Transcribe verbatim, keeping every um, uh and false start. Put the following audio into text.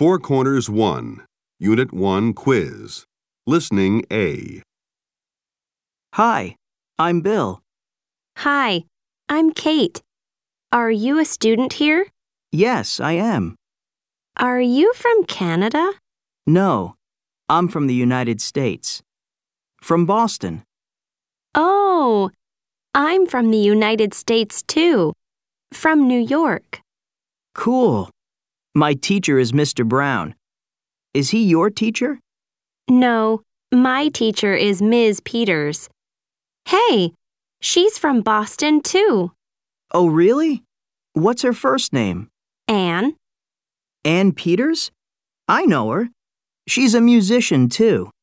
Four Corners one, Unit one Quiz. Listening A. Hi, I'm Bill. Hi, I'm Kate. Are you a student here? Yes, I am. Are you from Canada? No, I'm from the United States. From Boston. Oh, I'm from the United States too. From New York. Cool. My teacher is Mister Brown. Is he your teacher? No, my teacher is Miz Peters. Hey, she's from Boston too. Oh, really? What's her first name? Anne. Ann Peters? I know her. She's a musician too.